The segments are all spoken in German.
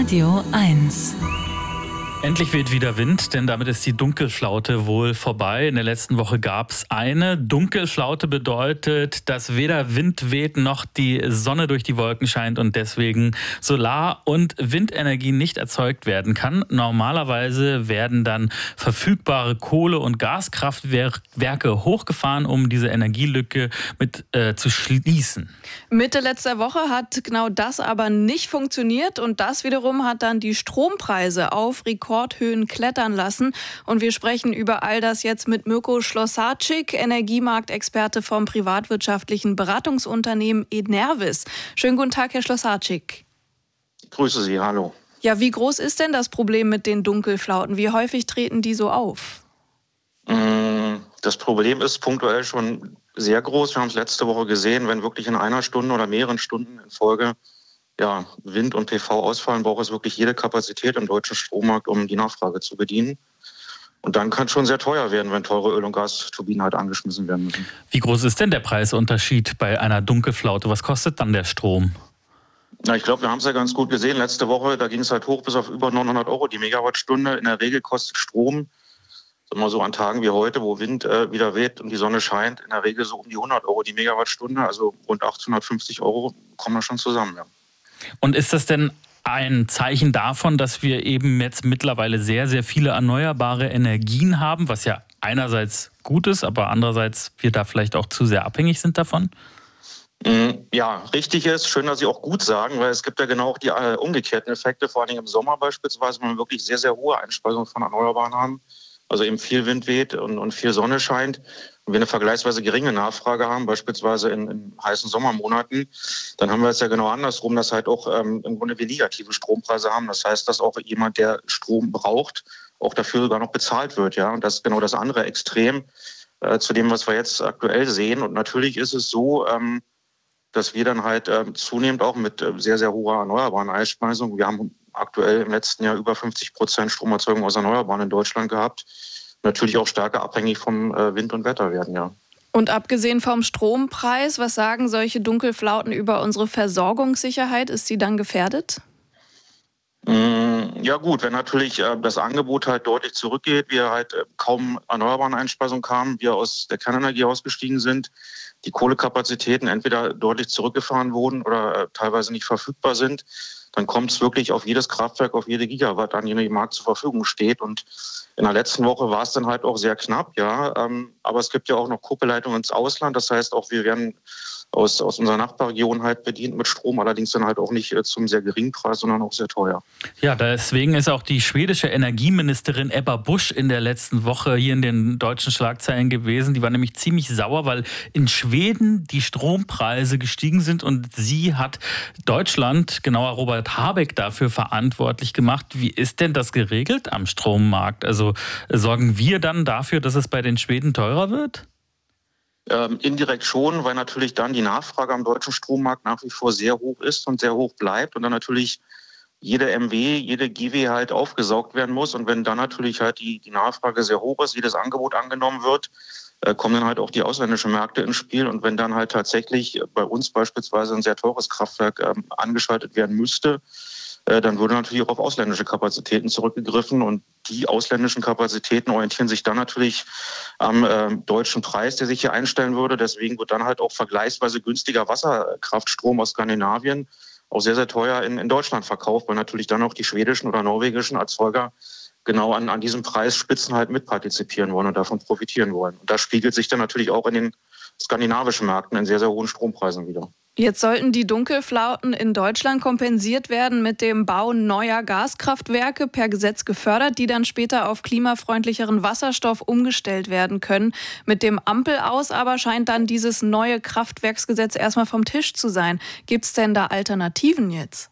Radio 1. Endlich weht wieder Wind, denn damit ist die Dunkelflaute wohl vorbei. In der letzten Woche gab es eine. Dunkelflaute bedeutet, dass weder Wind weht noch die Sonne durch die Wolken scheint und deswegen Solar- und Windenergie nicht erzeugt werden kann. Normalerweise werden dann verfügbare Kohle- und Gaskraftwerke hochgefahren, um diese Energielücke zu schließen. Mitte letzter Woche hat genau das aber nicht funktioniert und das wiederum hat dann die Strompreise auf Rekordhöhen klettern lassen. Und wir sprechen über all das jetzt mit Mirko Schlosarczyk, Energiemarktexperte vom privatwirtschaftlichen Beratungsunternehmen Enervis. Schönen guten Tag, Herr Schlosarczyk. Ich grüße Sie, hallo. Ja, wie groß ist denn das Problem mit den Dunkelflauten? Wie häufig treten die so auf? Das Problem ist punktuell schon sehr groß. Wir haben es letzte Woche gesehen, wenn wirklich in einer Stunde oder mehreren Stunden in Folge Wind und PV ausfallen, braucht es wirklich jede Kapazität im deutschen Strommarkt, um die Nachfrage zu bedienen. Und dann kann es schon sehr teuer werden, wenn teure Öl- und Gasturbinen halt angeschmissen werden müssen. Wie groß ist denn der Preisunterschied bei einer Dunkelflaute? Was kostet dann der Strom? Na, ich glaube, wir haben es ja ganz gut gesehen. Letzte Woche, da ging es halt hoch bis auf über 900 € die Megawattstunde. In der Regel kostet Strom, sagen wir so an Tagen wie heute, wo Wind wieder weht und die Sonne scheint, in der Regel so um die 100 € die Megawattstunde. Also rund 850 € kommen da schon zusammen, ja. Und ist das denn ein Zeichen davon, dass wir eben jetzt mittlerweile sehr, sehr viele erneuerbare Energien haben, was ja einerseits gut ist, aber andererseits wir da vielleicht auch zu sehr abhängig sind davon? Ja, richtig ist. Schön, dass Sie auch gut sagen, weil es gibt ja genau auch die umgekehrten Effekte, vor allem im Sommer beispielsweise, wenn wir wirklich sehr, sehr hohe Einspeisung von Erneuerbaren haben, also eben viel Wind weht und viel Sonne scheint. Und wir eine vergleichsweise geringe Nachfrage haben, beispielsweise in heißen Sommermonaten, dann haben wir es ja genau andersrum, dass halt auch im Grunde wir negative Strompreise haben. Das heißt, dass auch jemand, der Strom braucht, auch dafür sogar noch bezahlt wird. Ja? Und das ist genau das andere Extrem zu dem, was wir jetzt aktuell sehen. Und natürlich ist es so, dass wir dann halt zunehmend auch mit sehr, sehr hoher erneuerbaren Einspeisung, wir haben aktuell im letzten Jahr über 50% Stromerzeugung aus Erneuerbaren in Deutschland gehabt, natürlich auch stärker abhängig vom Wind und Wetter werden, ja. Und abgesehen vom Strompreis, was sagen solche Dunkelflauten über unsere Versorgungssicherheit? Ist sie dann gefährdet? Ja gut, wenn natürlich das Angebot halt deutlich zurückgeht, wir halt kaum erneuerbaren Einspeisung haben, wir aus der Kernenergie ausgestiegen sind, die Kohlekapazitäten entweder deutlich zurückgefahren wurden oder teilweise nicht verfügbar sind, dann kommt es wirklich auf jedes Kraftwerk, auf jede Gigawatt an, die im Markt zur Verfügung steht. Und in der letzten Woche war es dann halt auch sehr knapp, ja. Aber es gibt ja auch noch Kuppelleitungen ins Ausland. Das heißt, auch wir werden aus unserer Nachbarregion halt bedient mit Strom, allerdings dann halt auch nicht zum sehr geringen Preis, sondern auch sehr teuer. Ja, deswegen ist auch die schwedische Energieministerin Ebba Busch in der letzten Woche hier in den deutschen Schlagzeilen gewesen. Die war nämlich ziemlich sauer, weil in Schweden die Strompreise gestiegen sind und sie hat Deutschland, genauer Robert Habeck, dafür verantwortlich gemacht. Wie ist denn das geregelt am Strommarkt? Also sorgen wir dann dafür, dass es bei den Schweden teurer wird? Indirekt schon, weil natürlich dann die Nachfrage am deutschen Strommarkt nach wie vor sehr hoch ist und sehr hoch bleibt und dann natürlich jede MW, jede GW halt aufgesaugt werden muss. Und wenn dann natürlich halt die Nachfrage sehr hoch ist, jedes Angebot angenommen wird, kommen dann halt auch die ausländischen Märkte ins Spiel. Und wenn dann halt tatsächlich bei uns beispielsweise ein sehr teures Kraftwerk angeschaltet werden müsste, dann würde natürlich auch auf ausländische Kapazitäten zurückgegriffen. Und die ausländischen Kapazitäten orientieren sich dann natürlich am deutschen Preis, der sich hier einstellen würde. Deswegen wird dann halt auch vergleichsweise günstiger Wasserkraftstrom aus Skandinavien auch sehr, sehr teuer in Deutschland verkauft, weil natürlich dann auch die schwedischen oder norwegischen Erzeuger genau an diesem Preisspitzen halt mitpartizipieren wollen und davon profitieren wollen. Und das spiegelt sich dann natürlich auch in den skandinavischen Märkten in sehr, sehr hohen Strompreisen wieder. Jetzt sollten die Dunkelflauten in Deutschland kompensiert werden mit dem Bau neuer Gaskraftwerke, per Gesetz gefördert, die dann später auf klimafreundlicheren Wasserstoff umgestellt werden können. Mit dem Ampel aus aber scheint dann dieses neue Kraftwerksgesetz erstmal vom Tisch zu sein. Gibt es denn da Alternativen jetzt?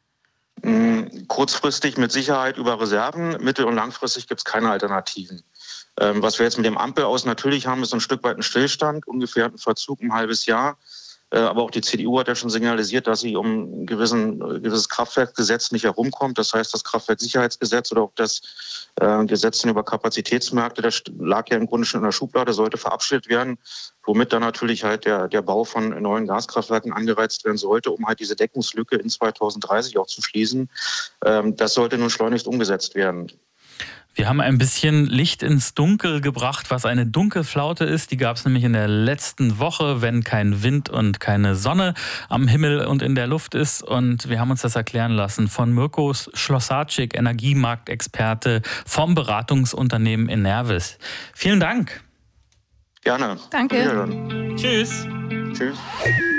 Kurzfristig mit Sicherheit über Reserven, mittel- und langfristig gibt es keine Alternativen. Was wir jetzt mit dem Ampel aus natürlich haben, ist ein Stück weit ein Stillstand, ungefähr ein Verzug, ein halbes Jahr. Aber auch die CDU hat ja schon signalisiert, dass sie um ein gewisses Kraftwerkgesetz nicht herumkommt. Das heißt, das Kraftwerksicherheitsgesetz oder auch das Gesetz über Kapazitätsmärkte, das lag ja im Grunde schon in der Schublade, sollte verabschiedet werden, womit dann natürlich halt der Bau von neuen Gaskraftwerken angereizt werden sollte, um halt diese Deckungslücke in 2030 auch zu schließen. Das sollte nun schleunigst umgesetzt werden. Wir haben ein bisschen Licht ins Dunkel gebracht, was eine Dunkelflaute ist. Die gab es nämlich in der letzten Woche, wenn kein Wind und keine Sonne am Himmel und in der Luft ist. Und wir haben uns das erklären lassen von Mirko Schlosarczyk, Energiemarktexperte vom Beratungsunternehmen Enervis. Vielen Dank. Gerne. Danke. Tschüss. Tschüss.